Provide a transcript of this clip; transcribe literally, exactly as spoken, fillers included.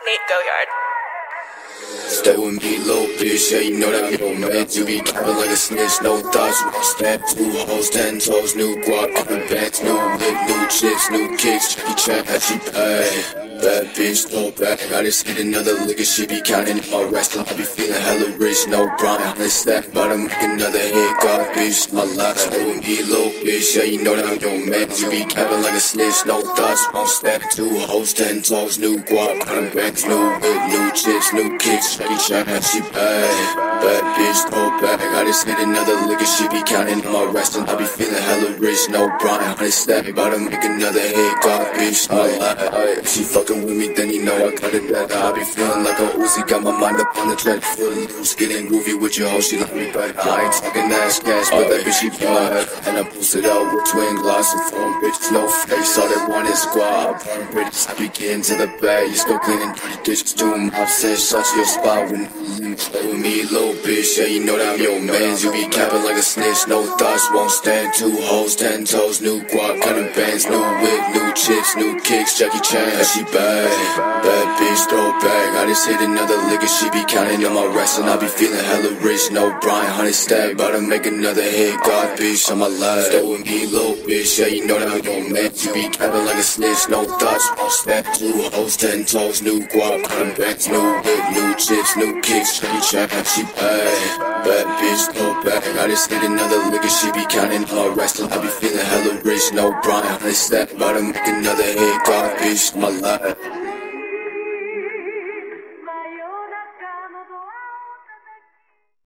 Nate Goyard. Stay with me, little bitch, yeah, you know that I'm your man. You be capping like a snitch, no thoughts, one step, two hoes, ten toes, new guap, coming back, new whip, new chips, new kicks, Jackie Chan, how she pay. Bad bitch, no back, I just hit another lick and she be counting in my wrestling. I be feeling hella rich, no Brian, I stack, but I make another hit, God, bitch, my life. Stay with me, little bitch, yeah, you know that I'm your man. You be capping like a snitch, no thoughts, one step, two hoes, ten toes, new guap, coming back, new whip, new chips, new kicks, Jackie Chan, how she pay. Bad bitch, no back, I just hit another lick and she be counting in my wrestling. I be feeling hella rich, no Brian, I stack, but I make another hit, God, bitch, my life. She fucking with me, then you know I got it better. I be feeling like a Uzi, got my mind up on the track. Feeling loose, getting groovy with your hoe, she like me better. I ain't talking ass gas, but that bitch she bad. And I posted out with twin glass and phone bitches, no face. All they want is squad, burn bitches. I be getting to the bag, you still cleaning dirty dishes. Doing my set, shot to your spot when you play with me, little bitch. Yeah, you know that I'm your man. You be capping like a snitch, no thoughts, won't stand. Two hoes, ten toes, new guap, cutting bands, new whip, new chips, new kicks, Jackie Chan, she bad. Bad bitch, throw back. I just hit another lick and she be counting on my wrestling. I be feeling hella rich, no Brian, honey stack, about to make another hit. God, bitch, on my life. Stay with me, little bitch, yeah, you know that I'm your man. You be capping like a snitch, no thoughts, won't step. Two hoes, ten toes, new guap, cutting bands, new whip, new chips, new kicks, Jackie Chan, she bad. Bad bitch, throw back. I just hit another lick and she be counting on my wrestling. I be feeling hella rich, no Brian, honey stack, about to make another hit. God, bitch, my life.